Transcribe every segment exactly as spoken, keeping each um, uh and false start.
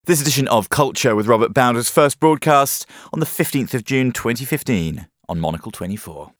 This edition of Culture with Robert Bound was first broadcast on the fifteenth of June twenty fifteen on Monocle twenty-four.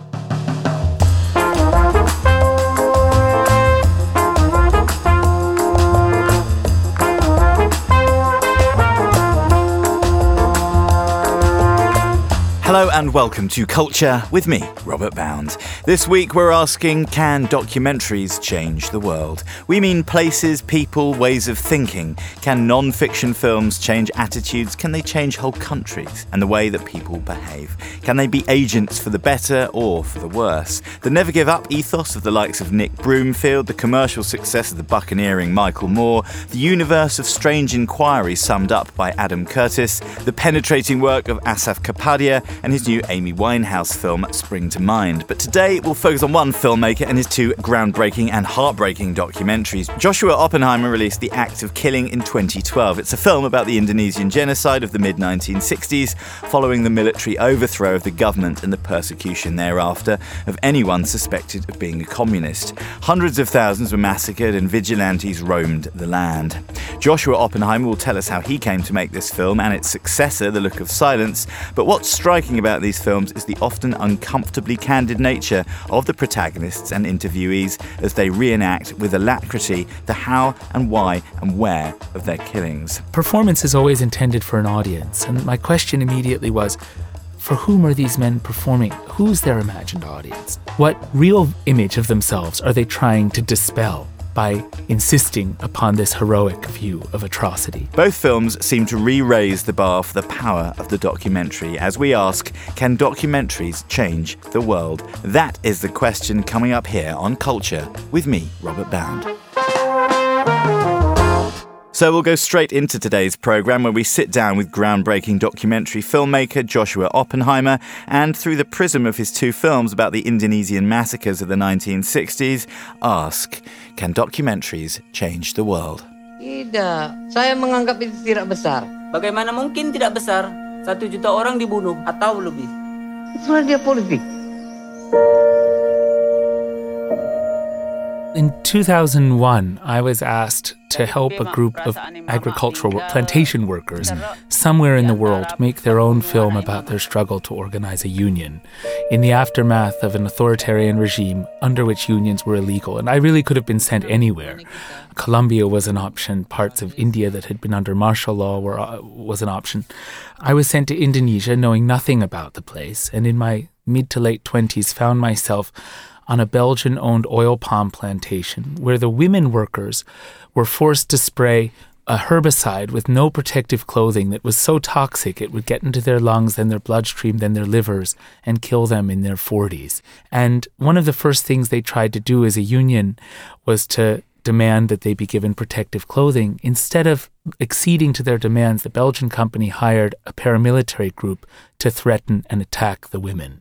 Hello and welcome to Culture with me, Robert Bound. This week we're asking, can documentaries change the world? We mean places, people, ways of thinking. Can non-fiction films change attitudes? Can they change whole countries and the way that people behave? Can they be agents for the better or for the worse? The never give up ethos of the likes of Nick Broomfield, the commercial success of the buccaneering Michael Moore, the universe of strange inquiry summed up by Adam Curtis, the penetrating work of Asaf Kapadia, and his new Amy Winehouse film spring to mind. But today we'll focus on one filmmaker and his two groundbreaking and heartbreaking documentaries. Joshua Oppenheimer released The Act of Killing in twenty twelve. It's a film about the Indonesian genocide of the mid nineteen sixties, following the military overthrow of the government and the persecution thereafter of anyone suspected of being a communist. Hundreds of thousands were massacred and vigilantes roamed the land. Joshua Oppenheimer will tell us how he came to make this film and its successor, The Look of Silence. But what's striking about these films is the often uncomfortably candid nature of the protagonists and interviewees as they reenact with alacrity the how and why and where of their killings. Performance is always intended for an audience, and my question immediately was, for whom are these men performing? Who's their imagined audience? What real image of themselves are they trying to dispel by insisting upon this heroic view of atrocity? Both films seem to re-raise the bar for the power of the documentary as we ask, can documentaries change the world? That is the question coming up here on Culture with me, Robert Bound. So we'll go straight into today's programme where we sit down with groundbreaking documentary filmmaker Joshua Oppenheimer and, through the prism of his two films about the Indonesian massacres of the nineteen sixties, ask, can documentaries change the world? Tidak. Saya menganggap itu tidak besar. Bagaimana mungkin tidak besar? Satu juta orang dibunuh atau lebih. Sebenarnya dia politik. In two thousand one, I was asked to help a group of agricultural plantation workers somewhere in the world make their own film about their struggle to organize a union in the aftermath of an authoritarian regime under which unions were illegal. And I really could have been sent anywhere. Colombia was an option. Parts of India that had been under martial law were uh, was an option. I was sent to Indonesia knowing nothing about the place, and in my mid to late twenties found myself on a Belgian-owned oil palm plantation where the women workers were forced to spray a herbicide with no protective clothing that was so toxic it would get into their lungs, then their bloodstream, then their livers, and kill them in their forties. And one of the first things they tried to do as a union was to demand that they be given protective clothing. Instead of acceding to their demands, the Belgian company hired a paramilitary group to threaten and attack the women.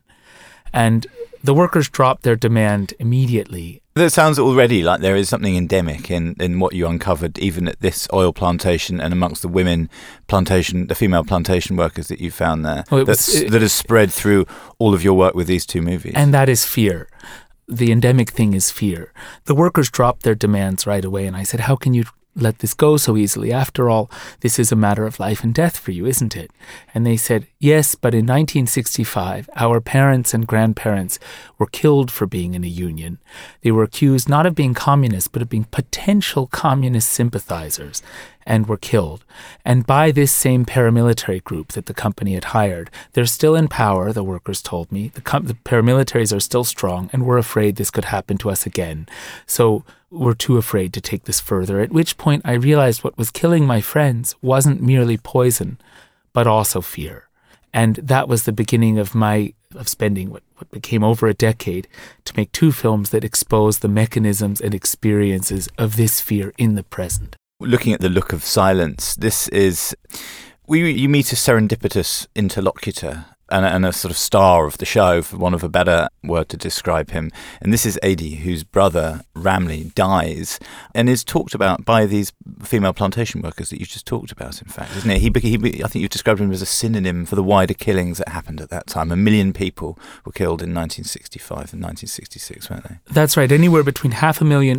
And the workers dropped their demand immediately. That sounds already like there is something endemic in, in what you uncovered, even at this oil plantation and amongst the women plantation, the female plantation workers that you found there, well, was, it, that has spread through all of your work with these two movies. And that is fear. The endemic thing is fear. The workers dropped their demands right away, and I said, how can you let this go so easily? After all, this is a matter of life and death for you, isn't it? And they said, yes, but in nineteen sixty-five, our parents and grandparents were killed for being in a union. They were accused not of being communists, but of being potential communist sympathizers, and were killed. And by this same paramilitary group that the company had hired. They're still in power, the workers told me. The, com- the paramilitaries are still strong, and we're afraid this could happen to us again. So we're too afraid to take this further, at which point I realized what was killing my friends wasn't merely poison, but also fear. And that was the beginning of my of spending what, what became over a decade to make two films that expose the mechanisms and experiences of this fear in the present. Looking at The Look of Silence, this is, we, you meet a serendipitous interlocutor and a, and a sort of star of the show, for want of a better word to describe him. And this is Adi, whose brother, Ramli, dies and is talked about by these female plantation workers that you just talked about, in fact, isn't it? He, he, I think you've described him as a synonym for the wider killings that happened at that time. A million people were killed in nineteen sixty-five and nineteen sixty-six, weren't they? That's right. Anywhere between half a million and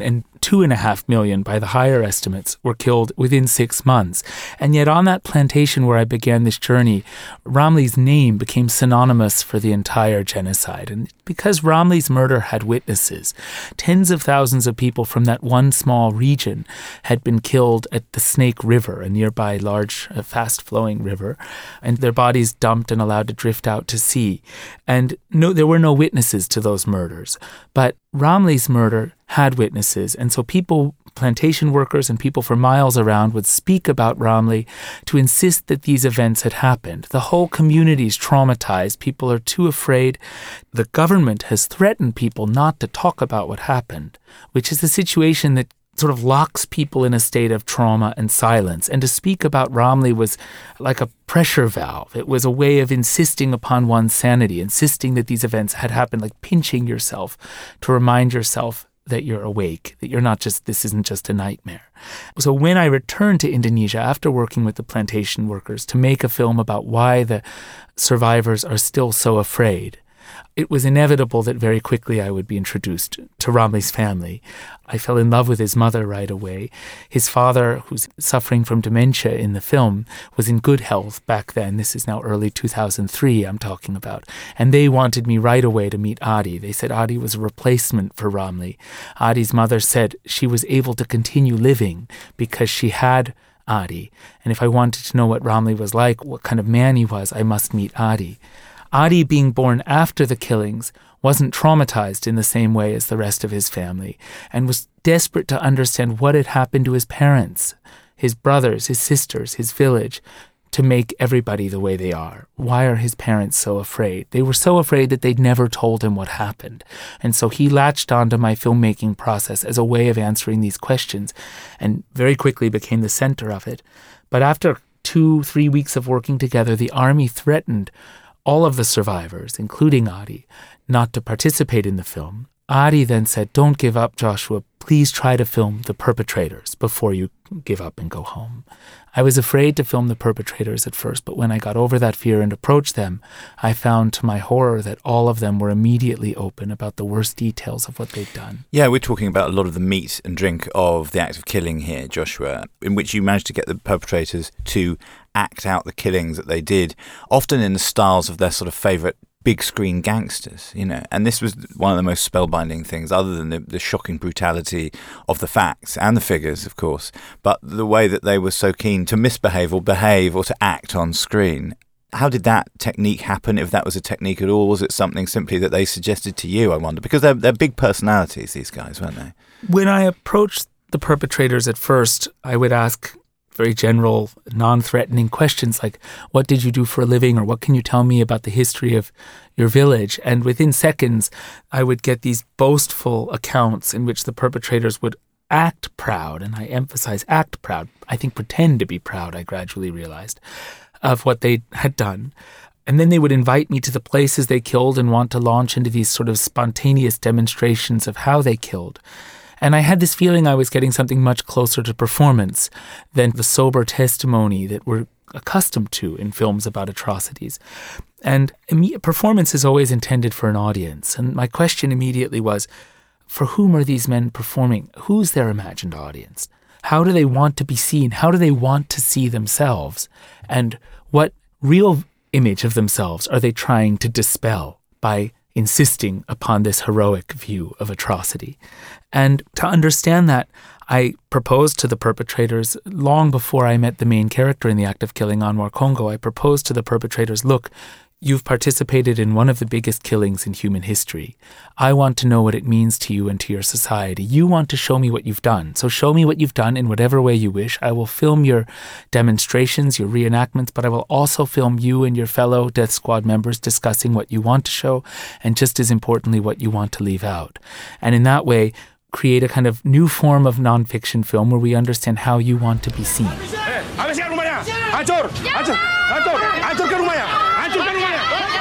two and a half million by the higher estimates were killed within six months. And yet on that plantation where I began this journey, Ramle's name became synonymous for the entire genocide. And because Ramle's murder had witnesses, tens of thousands of people from that one small region had been killed at the Snake River, a nearby large, uh, fast-flowing river, and their bodies dumped and allowed to drift out to sea. And no, there were no witnesses to those murders. But Ramle's murder had witnesses, and so people, plantation workers and people for miles around would speak about Ramle to insist that these events had happened. The whole community's traumatized. People are too afraid. The government has threatened people not to talk about what happened, which is a situation that sort of locks people in a state of trauma and silence. And to speak about Ramle was like a pressure valve. It was a way of insisting upon one's sanity, insisting that these events had happened, like pinching yourself to remind yourself that you're awake, that you're not just, this isn't just a nightmare. So when I returned to Indonesia after working with the plantation workers to make a film about why the survivors are still so afraid, it was inevitable that very quickly I would be introduced to Ramle's family. I fell in love with his mother right away. His father, who's suffering from dementia in the film, was in good health back then. This is now early two thousand three I'm talking about. And they wanted me right away to meet Adi. They said Adi was a replacement for Ramle. Adi's mother said she was able to continue living because she had Adi. And if I wanted to know what Ramle was like, what kind of man he was, I must meet Adi. Adi, being born after the killings, wasn't traumatized in the same way as the rest of his family and was desperate to understand what had happened to his parents, his brothers, his sisters, his village, to make everybody the way they are. Why are his parents so afraid? They were so afraid that they'd never told him what happened. And so he latched onto my filmmaking process as a way of answering these questions and very quickly became the center of it. But after two, three weeks of working together, the army threatened all of the survivors, including Adi, not to participate in the film. Adi then said, "Don't give up, Joshua. Please try to film the perpetrators before you give up and go home." I was afraid to film the perpetrators at first, but when I got over that fear and approached them, I found to my horror that all of them were immediately open about the worst details of what they'd done. Yeah, we're talking about a lot of the meat and drink of the act of killing here, Joshua, in which you managed to get the perpetrators to act out the killings that they did, often in the styles of their sort of favourite big screen gangsters, you know. And this was one of the most spellbinding things, other than the, the shocking brutality of the facts and the figures, of course, but the way that they were so keen to misbehave or behave or to act on screen. How did that technique happen, if that was a technique at all? Was it something simply that they suggested to you, I wonder? Because they're, they're big personalities, these guys, weren't they? When I approached the perpetrators at first, I would ask very general, non-threatening questions like, what did you do for a living, or what can you tell me about the history of your village? And within seconds, I would get these boastful accounts in which the perpetrators would act proud, and I emphasize act proud, I think pretend to be proud, I gradually realized, of what they had done. And then they would invite me to the places they killed and want to launch into these sort of spontaneous demonstrations of how they killed. And I had this feeling I was getting something much closer to performance than the sober testimony that we're accustomed to in films about atrocities. And performance is always intended for an audience. And my question immediately was, for whom are these men performing? Who's their imagined audience? How do they want to be seen? How do they want to see themselves? And what real image of themselves are they trying to dispel by insisting upon this heroic view of atrocity? And to understand that, I proposed to the perpetrators, long before I met the main character in the act of killing Anwar Congo, I proposed to the perpetrators, look, you've participated in one of the biggest killings in human history. I want to know what it means to you and to your society. You want to show me what you've done. So show me what you've done in whatever way you wish. I will film your demonstrations, your reenactments, but I will also film you and your fellow Death Squad members discussing what you want to show, and just as importantly, what you want to leave out. And in that way, create a kind of new form of nonfiction film where we understand how you want to be seen. Habiskan rumahnya! Hancur! Hancur! Hancur! Hancurkan rumahnya! Hancurkan rumahnya!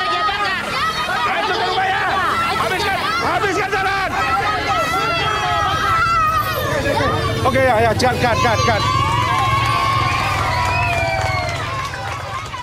Hancurkan rumahnya! Habiskan! Habiskan jalan! Oke, ya, ya, cut, cut, cut, cut.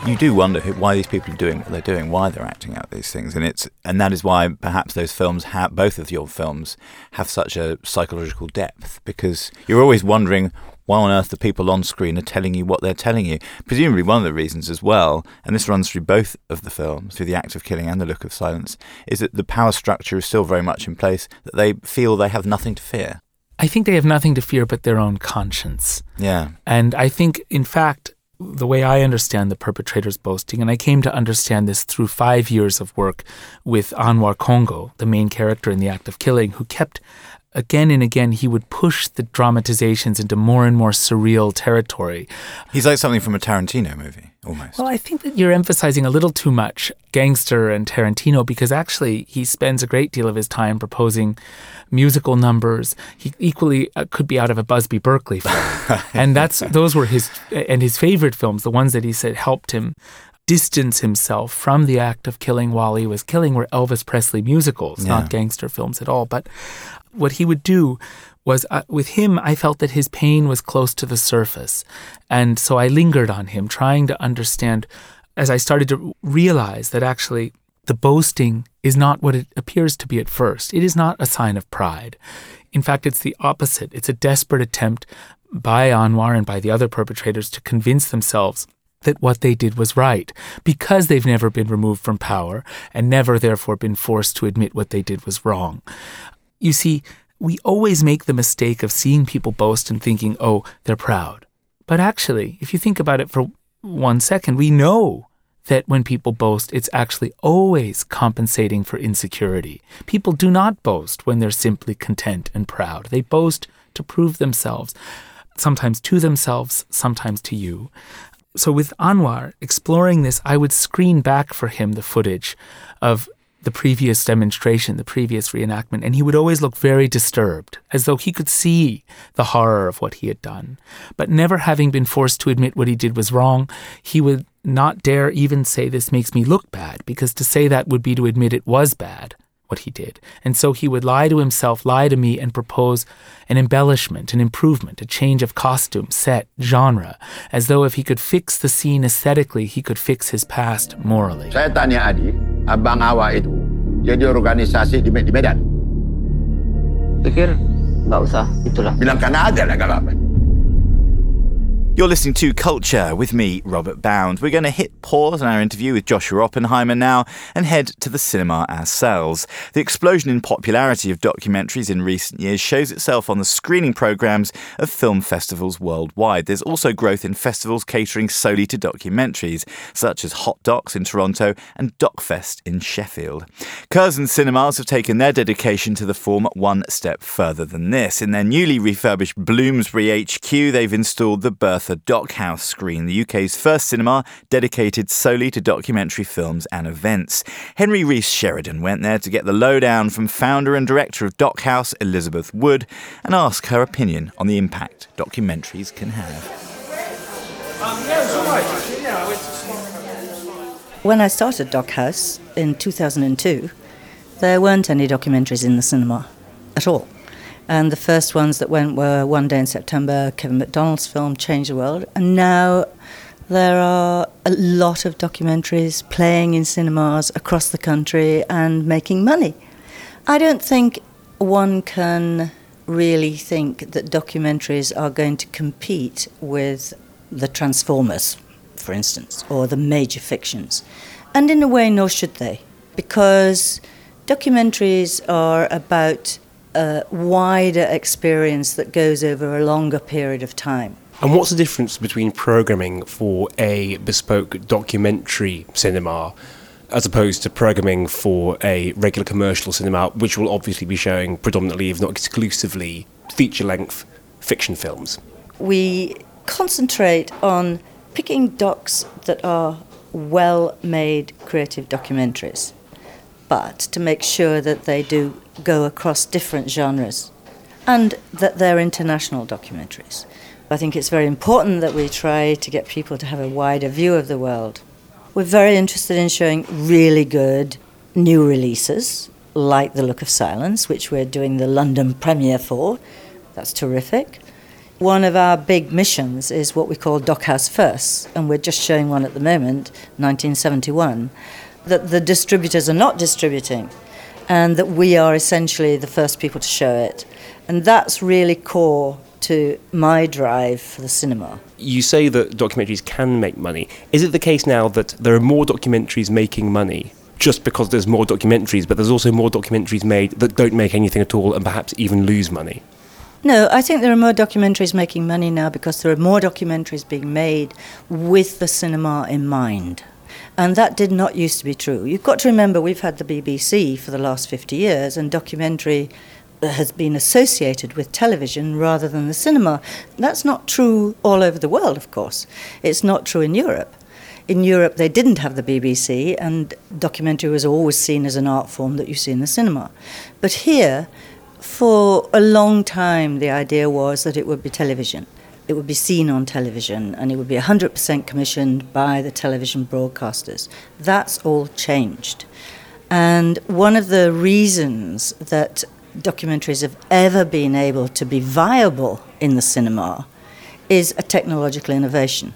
you do wonder who, why these people are doing what they're doing, why they're acting out these things, and it's and that is why perhaps those films have both of your films have such a psychological depth, because you're always wondering why on earth the people on screen are telling you what they're telling you. Presumably one of the reasons as well, and this runs through both of the films, through The Act of Killing and The Look of Silence, is that the power structure is still very much in place, that they feel they have nothing to fear. I think they have nothing to fear but their own conscience. Yeah. And I think, in fact, the way I understand the perpetrator's boasting, and I came to understand this through five years of work with Anwar Congo, the main character in The Act of Killing, who kept, again and again, he would push the dramatizations into more and more surreal territory. He's like something from a Tarantino movie, almost. Well, I think that you're emphasizing a little too much gangster and Tarantino, because actually he spends a great deal of his time proposing musical numbers. He equally uh, could be out of a Busby Berkeley film. And that's those were his, and his favorite films, the ones that he said helped him distance himself from the act of killing while he was killing, were Elvis Presley musicals, yeah. not gangster films at all. But what he would do was, uh, with him, I felt that his pain was close to the surface. And so I lingered on him, trying to understand, as I started to realize that actually the boasting is not what it appears to be at first. It is not a sign of pride. In fact, it's the opposite. It's a desperate attempt by Anwar and by the other perpetrators to convince themselves that what they did was right, because they've never been removed from power and never therefore been forced to admit what they did was wrong. You see, we always make the mistake of seeing people boast and thinking, oh, they're proud. But actually, if you think about it for one second, we know that when people boast, it's actually always compensating for insecurity. People do not boast when they're simply content and proud. They boast to prove themselves, sometimes to themselves, sometimes to you. So with Anwar, exploring this, I would screen back for him the footage of the previous demonstration, the previous reenactment, and he would always look very disturbed, as though he could see the horror of what he had done. But never having been forced to admit what he did was wrong, he would not dare even say, this makes me look bad, because to say that would be to admit it was bad, what he did. And so he would lie to himself, lie to me, and propose an embellishment, an improvement, a change of costume, set, genre, as though if he could fix the scene aesthetically, he could fix his past morally. Saya tanya Adi, Abang Awa itu jadi organisasi di Medan. Pikir nggak usah, itulah. Bilang kan ada lah gak. You're listening to Culture with me, Robert Bound. We're going to hit pause on our interview with Joshua Oppenheimer now and head to the cinema ourselves. The explosion in popularity of documentaries in recent years shows itself on the screening programmes of film festivals worldwide. There's also growth in festivals catering solely to documentaries, such as Hot Docs in Toronto and DocFest in Sheffield. Curzon Cinemas have taken their dedication to the form one step further than this. In their newly refurbished Bloomsbury H Q, they've installed the Bertha Doc House screen, the U K's first cinema dedicated solely to documentary films and events. Henry Rees Sheridan went there to get the lowdown from founder and director of Doc House, Elizabeth Wood, and ask her opinion on the impact documentaries can have. When I started Doc House in two thousand two, there weren't any documentaries in the cinema at all. And the first ones that went were One Day in September, Kevin MacDonald's film, Change the World. And now there are a lot of documentaries playing in cinemas across the country and making money. I don't think one can really think that documentaries are going to compete with the Transformers, for instance, or the major fictions. And in a way, nor should they, because documentaries are about a wider experience that goes over a longer period of time. And what's the difference between programming for a bespoke documentary cinema as opposed to programming for a regular commercial cinema, which will obviously be showing predominantly, if not exclusively, feature-length fiction films? We concentrate on picking docs that are well-made creative documentaries, but to make sure that they do go across different genres and that they're international documentaries. I think it's very important that we try to get people to have a wider view of the world. We're very interested in showing really good new releases, like The Look of Silence, which we're doing the London premiere for. That's terrific. One of our big missions is what we call Dockhouse First, and we're just showing one at the moment, nineteen seventy-one, that the distributors are not distributing, and that we are essentially the first people to show it. And that's really core to my drive for the cinema. You say that documentaries can make money. Is it the case now that there are more documentaries making money just because there's more documentaries, but there's also more documentaries made that don't make anything at all and perhaps even lose money? No, I think there are more documentaries making money now because there are more documentaries being made with the cinema in mind. And that did not used to be true. You've got to remember we've had the B B C for the last fifty years, and documentary has been associated with television rather than the cinema. That's not true all over the world, of course. It's not true in Europe. In Europe, they didn't have the B B C, and documentary was always seen as an art form that you see in the cinema. But here, for a long time, the idea was that it would be television. It would be seen on television, and it would be one hundred percent commissioned by the television broadcasters. That's all changed. And one of the reasons that documentaries have ever been able to be viable in the cinema is a technological innovation.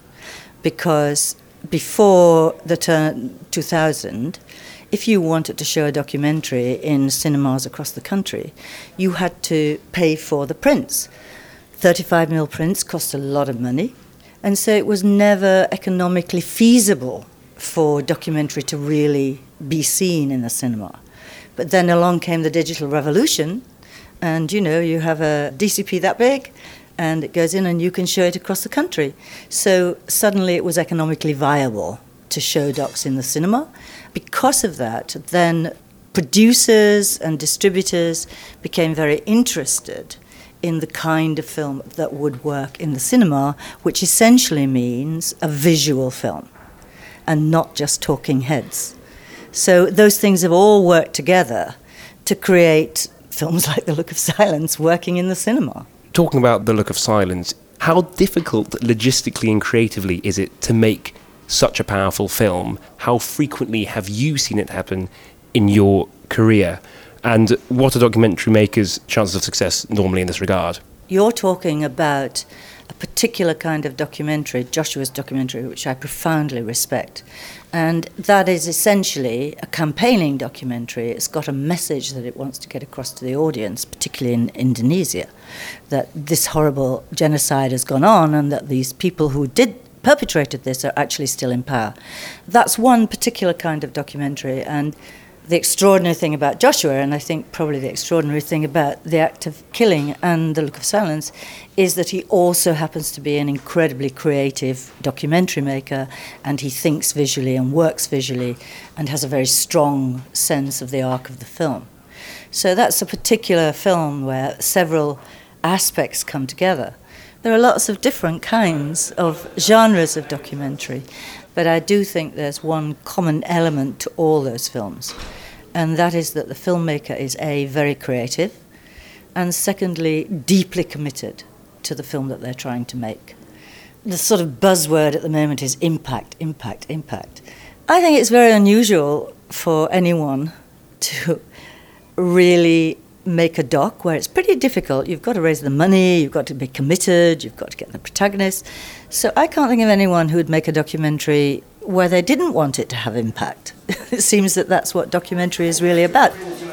Because before the turn two thousand, if you wanted to show a documentary in cinemas across the country, you had to pay for the prints. thirty-five millimeter prints cost a lot of money, and so it was never economically feasible for documentary to really be seen in the cinema. But then along came the digital revolution, and you know, you have a D C P that big, and it goes in and you can show it across the country. So suddenly it was economically viable to show docs in the cinema. Because of that, then producers and distributors became very interested in the kind of film that would work in the cinema, which essentially means a visual film and not just talking heads. So those things have all worked together to create films like The Look of Silence working in the cinema. Talking about The Look of Silence, how difficult logistically and creatively is it to make such a powerful film? How frequently have you seen it happen in your career? And what are documentary makers' chances of success normally in this regard? You're talking about a particular kind of documentary, Joshua's documentary, which I profoundly respect. And that is essentially a campaigning documentary. It's got a message that it wants to get across to the audience, particularly in Indonesia, that this horrible genocide has gone on and that these people who did perpetrated this are actually still in power. That's one particular kind of documentary, and the extraordinary thing about Joshua, and I think probably the extraordinary thing about The Act of Killing and The Look of Silence, is that he also happens to be an incredibly creative documentary maker, and he thinks visually and works visually and has a very strong sense of the arc of the film. So that's a particular film where several aspects come together. There are lots of different kinds of genres of documentary, but I do think there's one common element to all those films, and that is that the filmmaker is A, very creative, and secondly, deeply committed to the film that they're trying to make. The sort of buzzword at the moment is impact, impact, impact. I think it's very unusual for anyone to really make a doc where it's pretty difficult. You've got to raise the money, you've got to be committed, you've got to get the protagonist. So I can't think of anyone who would make a documentary where they didn't want it to have impact. It seems that that's what documentary is really about.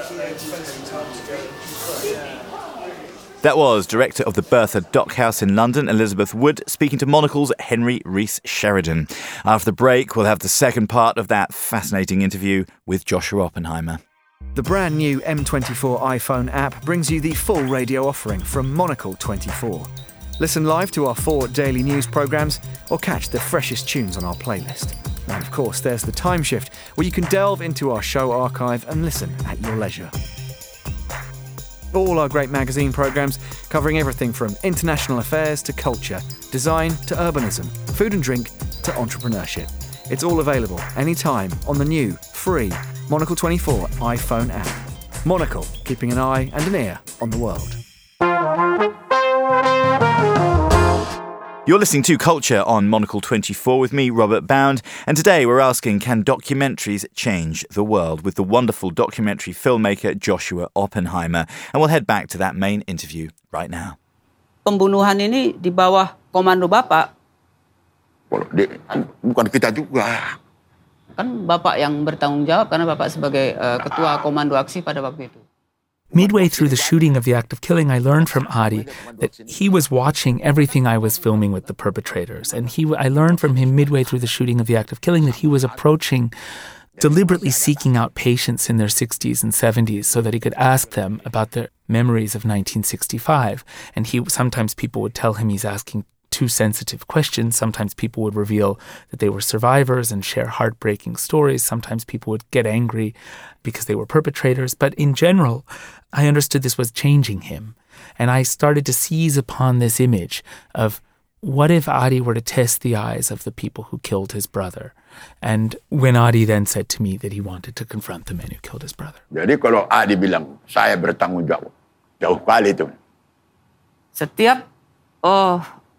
That was director of the Bertha Dockhouse in London, Elizabeth Wood, speaking to Monocle's Henry Rees Sheridan. After the break, we'll have the second part of that fascinating interview with Joshua Oppenheimer. The brand new M twenty-four iPhone app brings you the full radio offering from Monocle twenty-four. Listen live to our four daily news programmes or catch the freshest tunes on our playlist. And of course, there's the Time Shift, where you can delve into our show archive and listen at your leisure. All our great magazine programmes covering everything from international affairs to culture, design to urbanism, food and drink to entrepreneurship. It's all available anytime on the new, free Monocle twenty-four iPhone app. Monocle, keeping an eye and an ear on the world. You're listening to Culture on Monocle twenty-four with me, Robert Bound, and today we're asking, can documentaries change the world, with the wonderful documentary filmmaker Joshua Oppenheimer, and we'll head back to that main interview right now. pembunuhan ini di bawah komando Bapak. Bukan kita juga. Kan Bapak yang bertanggung jawab karena Bapak sebagai uh, ketua komando aksi pada waktu itu. Midway through the shooting of the act of killing, I learned from Adi that he was watching everything I was filming with the perpetrators. And he, I learned from him midway through the shooting of the act of killing that he was approaching, deliberately seeking out patients in their sixties and seventies so that he could ask them about their memories of nineteen sixty-five. And he sometimes people would tell him he's asking too sensitive questions. Sometimes people would reveal that they were survivors and share heartbreaking stories. Sometimes people would get angry because they were perpetrators. But in general, I understood this was changing him. And I started to seize upon this image of what if Adi were to test the eyes of the people who killed his brother? And when Adi then said to me that he wanted to confront the men who killed his brother. Jadi kalau Adi bilang, saya bertanggung jawab, jauh kali itu. Setiap oh,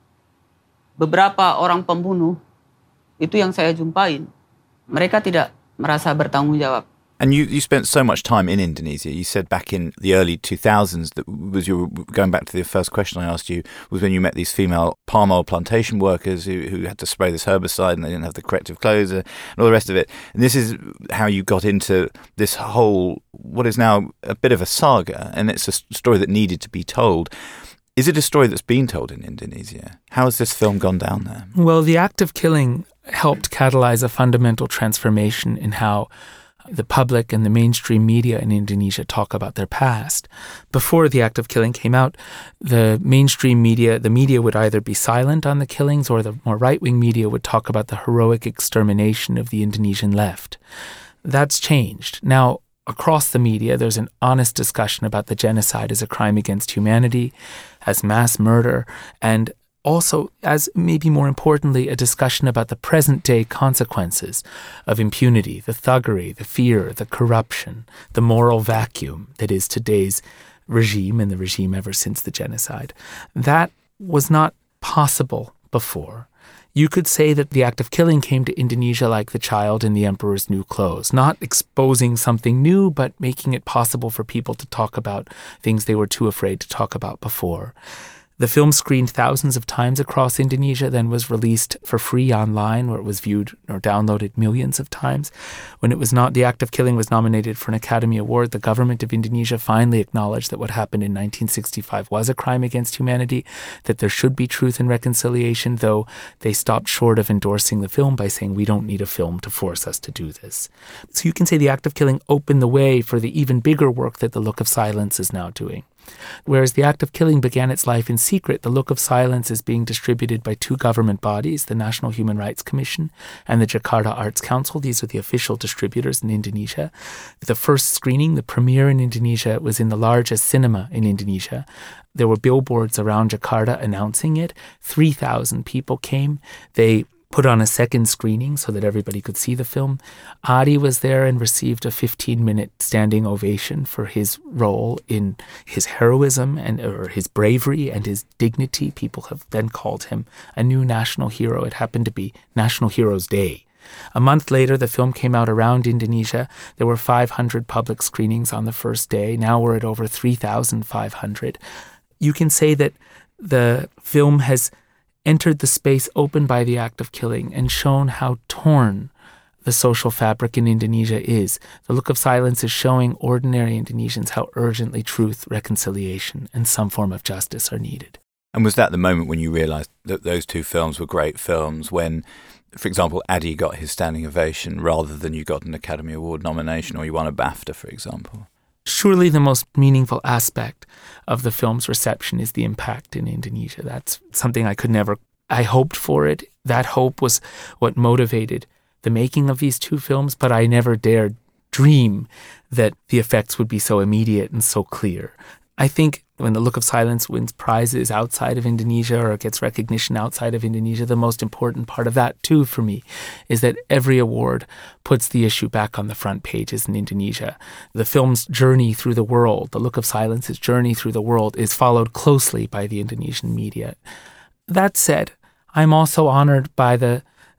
beberapa orang pembunuh, itu yang saya jumpain, mereka tidak merasa bertanggung jawab. And you, you spent so much time in Indonesia. You said back in the early two thousands, that was your, going back to the first question I asked you, was when you met these female palm oil plantation workers who, who had to spray this herbicide and they didn't have the corrective clothes and all the rest of it. And this is how you got into this whole, what is now a bit of a saga, and it's a story that needed to be told. Is it a story that's been told in Indonesia? How has this film gone down there? Well, the act of killing helped catalyze a fundamental transformation in how the public and the mainstream media in Indonesia talk about their past. Before the act of killing came out, the mainstream media, the media would either be silent on the killings or the more right-wing media would talk about the heroic extermination of the Indonesian left. That's changed. Now, across the media, there's an honest discussion about the genocide as a crime against humanity, as mass murder, and also, as maybe more importantly, a discussion about the present-day consequences of impunity, the thuggery, the fear, the corruption, the moral vacuum that is today's regime and the regime ever since the genocide. That was not possible before. You could say that the act of killing came to Indonesia like the child in the emperor's new clothes, not exposing something new, but making it possible for people to talk about things they were too afraid to talk about before. The film screened thousands of times across Indonesia, then was released for free online, where it was viewed or downloaded millions of times. When it was not, the act of killing was nominated for an Academy Award, the government of Indonesia finally acknowledged that what happened in nineteen sixty-five was a crime against humanity, that there should be truth and reconciliation, though they stopped short of endorsing the film by saying, we don't need a film to force us to do this. So you can say the act of killing opened the way for the even bigger work that The Look of Silence is now doing. Whereas the act of killing began its life in secret, The Look of Silence is being distributed by two government bodies, the National Human Rights Commission and the Jakarta Arts Council. These are the official distributors in Indonesia. The first screening, the premiere in Indonesia, was in the largest cinema in Indonesia. There were billboards around Jakarta announcing it. three thousand people came. They put on a second screening so that everybody could see the film. Adi was there and received a fifteen-minute standing ovation for his role in his heroism and or his bravery and his dignity. People have then called him a new national hero. It happened to be National Heroes Day. A month later, the film came out around Indonesia. There were five hundred public screenings on the first day. Now we're at over three thousand five hundred. You can say that the film has entered the space opened by the act of killing and shown how torn the social fabric in Indonesia is. The Look of Silence is showing ordinary Indonesians how urgently truth, reconciliation, and some form of justice are needed. And was that the moment when you realised that those two films were great films, when, for example, Adi got his standing ovation rather than you got an Academy Award nomination or you won a BAFTA, for example? Surely the most meaningful aspect of the film's reception is the impact in Indonesia. That's something I could never, I hoped for it. That hope was what motivated the making of these two films, but I never dared dream that the effects would be so immediate and so clear. I think when The Look of Silence wins prizes outside of Indonesia or gets recognition outside of Indonesia, the most important part of that too for me is that every award puts the issue back on the front pages in Indonesia. The film's journey through the world, The Look of Silence's journey through the world, is followed closely by the Indonesian media. That said, I'm also honored by the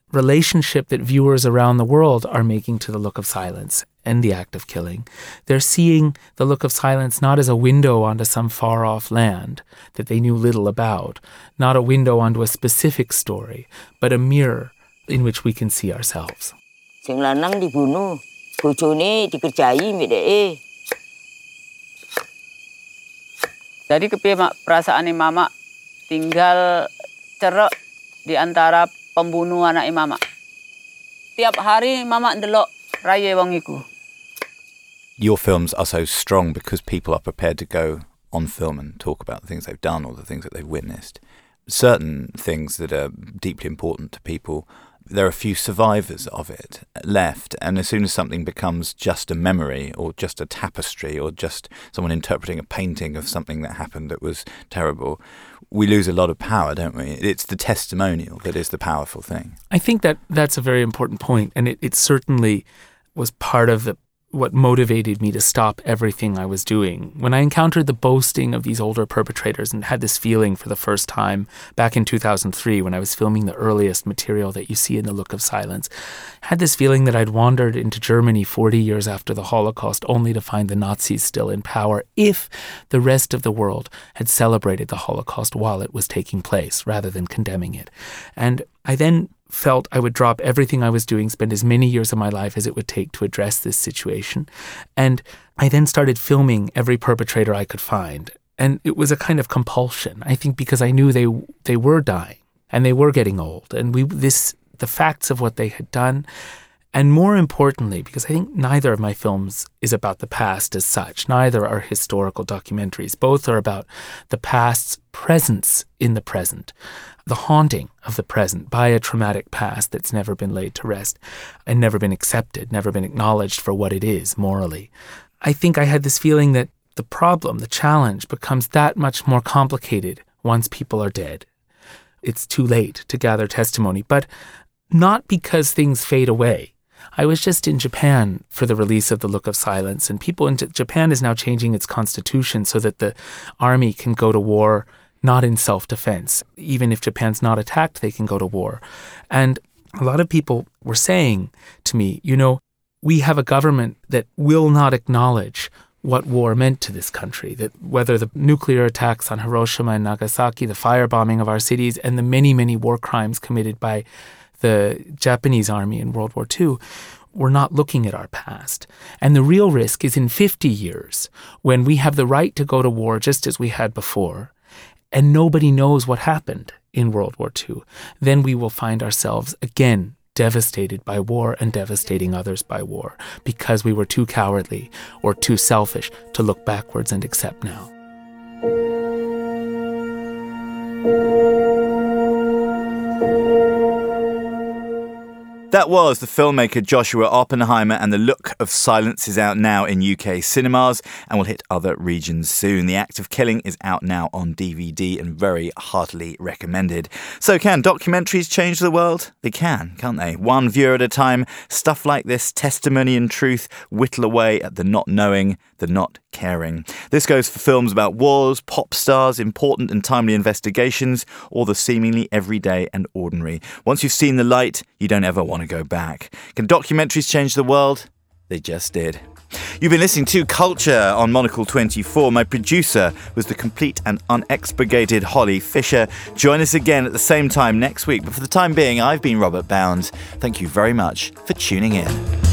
relationship that viewers around the world are making to The Look of Silence and The Act of Killing. They're seeing The Look of Silence not as a window onto some far-off land that they knew little about, not a window onto a specific story, but a mirror in which we can see ourselves. Sing lanang dibunuh, bojone dikerjai mbek. Jadi kepiye mak perasaane mama tinggal cerek di antara pembunuh anak mama. Tiap hari mama ndelok raye wong iku. Your films are so strong because people are prepared to go on film and talk about the things they've done or the things that they've witnessed. Certain things that are deeply important to people, there are few survivors of it left, and as soon as something becomes just a memory or just a tapestry or just someone interpreting a painting of something that happened that was terrible, we lose a lot of power, don't we? It's the testimonial that is the powerful thing. I think that that's a very important point, and it, it certainly was part of the what motivated me to stop everything I was doing. When I encountered the boasting of these older perpetrators and had this feeling for the first time back in two thousand three when I was filming the earliest material that you see in The Look of Silence, I had this feeling that I'd wandered into Germany forty years after the Holocaust only to find the Nazis still in power if the rest of the world had celebrated the Holocaust while it was taking place rather than condemning it. And I then felt I would drop everything I was doing, spend as many years of my life as it would take to address this situation. And I then started filming every perpetrator I could find. And it was a kind of compulsion, I think, because I knew they they were dying and they were getting old. And we this the facts of what they had done. And more importantly, because I think neither of my films is about the past as such. Neither are historical documentaries. Both are about the past's presence in the present, the haunting of the present by a traumatic past that's never been laid to rest and never been accepted, never been acknowledged for what it is morally. I think I had this feeling that the problem, the challenge, becomes that much more complicated once people are dead. It's too late to gather testimony, but not because things fade away. I was just in Japan for the release of The Look of Silence, and people in J- Japan is now changing its constitution so that the army can go to war not in self-defense. Even if Japan's not attacked, they can go to war. And a lot of people were saying to me, you know, we have a government that will not acknowledge what war meant to this country, that whether the nuclear attacks on Hiroshima and Nagasaki, the firebombing of our cities, and the many, many war crimes committed by the Japanese army in World War Two, we're not looking at our past. And the real risk is in fifty years, when we have the right to go to war just as we had before, and nobody knows what happened in World War Two. Then we will find ourselves again devastated by war and devastating others by war because we were too cowardly or too selfish to look backwards and accept now. That was the filmmaker Joshua Oppenheimer, and The Look of Silence is out now in U K cinemas and will hit other regions soon. The Act of Killing is out now on D V D and very heartily recommended. So can documentaries change the world? They can, can't they? One viewer at a time, stuff like this, testimony and truth, whittle away at the not knowing, the not caring. This goes for films about wars, pop stars, important and timely investigations, or the seemingly everyday and ordinary. Once you've seen the light, you don't ever want to go back. Can documentaries change the world? They just did. You've been listening to Culture on Monocle twenty-four. My producer was the complete and unexpurgated Holly Fisher. Join us again at the same time next week. But for the time being, I've been Robert Bound. Thank you very much for tuning in.